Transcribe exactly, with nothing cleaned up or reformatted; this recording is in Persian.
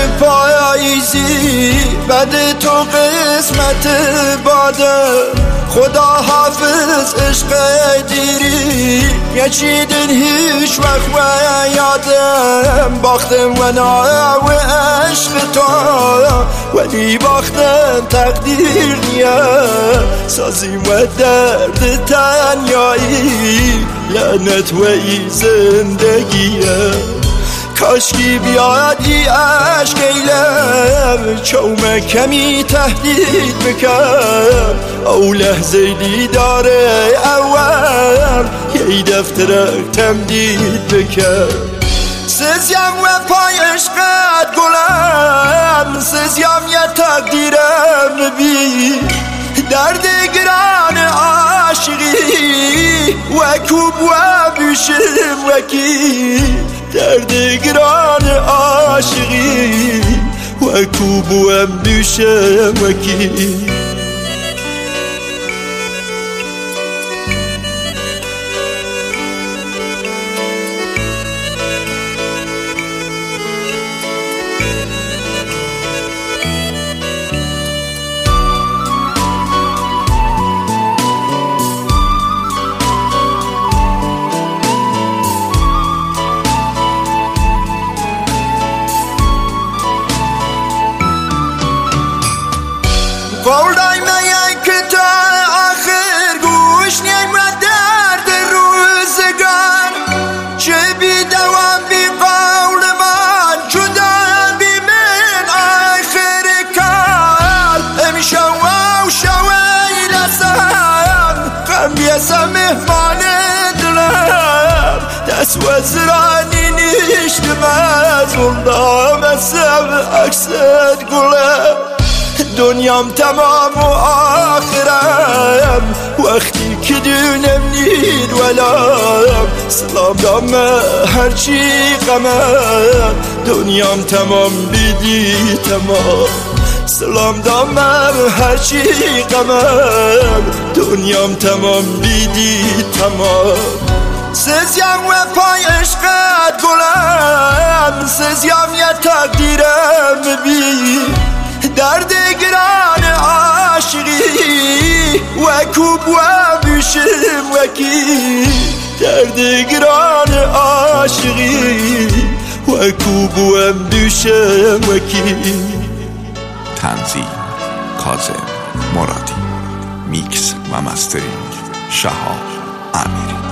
پاییزی بده تو قسمت باده خدا حافظ عشق دیری یچیدن هیچ وقت و یادم باختم و ناو عشق تو ولی باختم تقدیر نیه سازیم و درد تنیایی لعنت و ای زندگیه کاشکی بیاد ای عشق ایلم چوم کمی تهدید بکن او لحظه دیداره اول یه دفترک تمدید بکن سزیم و پای عشقت گلم سزیم یه تقدیرم بی درد گران عاشقی و کوب و بیشم وکی درد گران عاشقی و کوب و بیشم وکی قول دایمه که تا آخر گوش نیم و درد روزگار چه بی دوام بی قول من جدا بی من آخر کار امشو و شوی لسان قم بیسم مهمان دلم دست و زرانی نیشت مزول دام سب اکسد گلم دنیام تمام و آخرم وقتی که دونم نید ولام سلام دام هرچی غمم دنیام تمام بیدی تمام سلام دام هرچی غمم دنیام تمام بیدی تمام سزیم و پای عشقت گلم سزیم یه تقدیرم بی درد گران عاشقی و کوب و بیشم وکی درد گران عاشقی و کوب و بیشم وکی تنظیم کاظم مرادی میکس و مسترینگ شهاب امیری